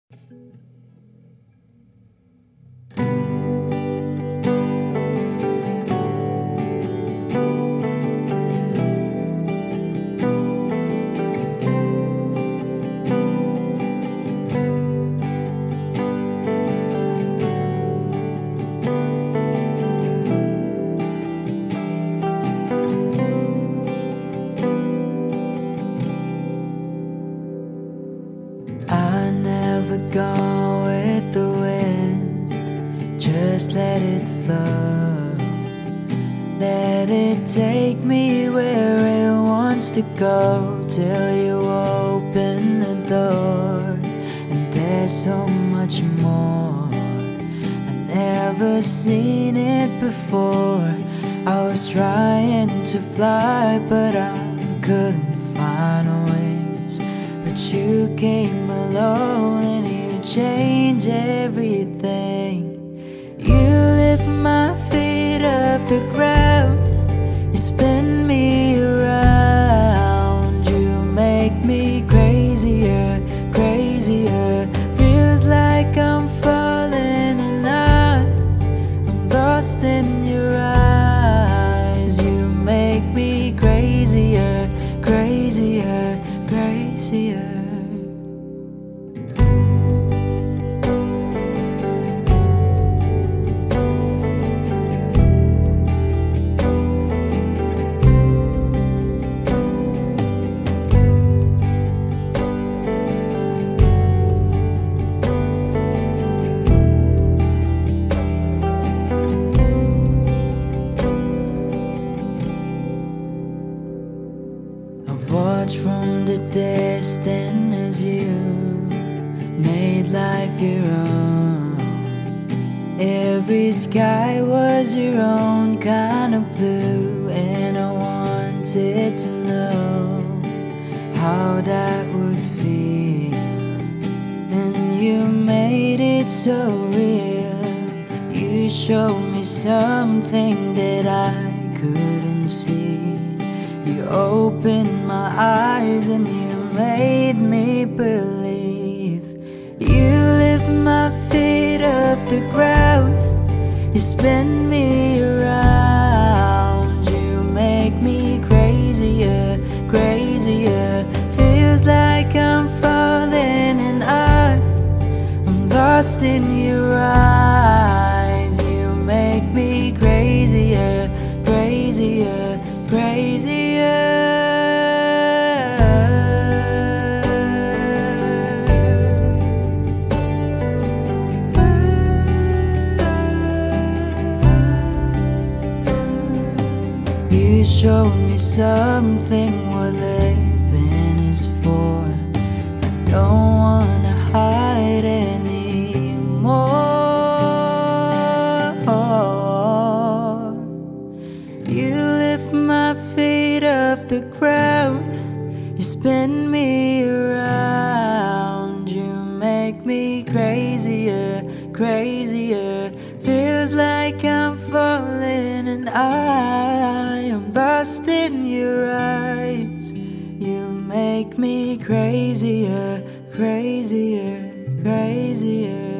I never go with the wind, just let it flow. Let it take me where it wants to go, till you open the door. And there's so much more, I never seen it before. I was trying to fly, but I couldn't find ways. But you came along and you changed everything. You lift my feet off the ground, you spin me around. You make me crazier, crazier. Feels like I'm falling and I'm lost in your eyes. You make me crazier, crazier, crazier. Watch from the distance as you made life your own. Every sky was your own kind of blue, and I wanted to know how that would feel. And you made it so real. You showed me something that I couldn't see. You opened my eyes and you made me believe. You lift my feet off the ground, you spin me around. You make me crazier, crazier. Feels like I'm falling and I'm lost in your eyes. You make me crazier, crazier, crazier. You showed me something what living is for. I don't wanna hide anymore. You lift my feet off the ground, you spin me around. You make me crazier, crazier. Feels like I'm falling and I am lost in your eyes. You make me crazier, crazier, crazier.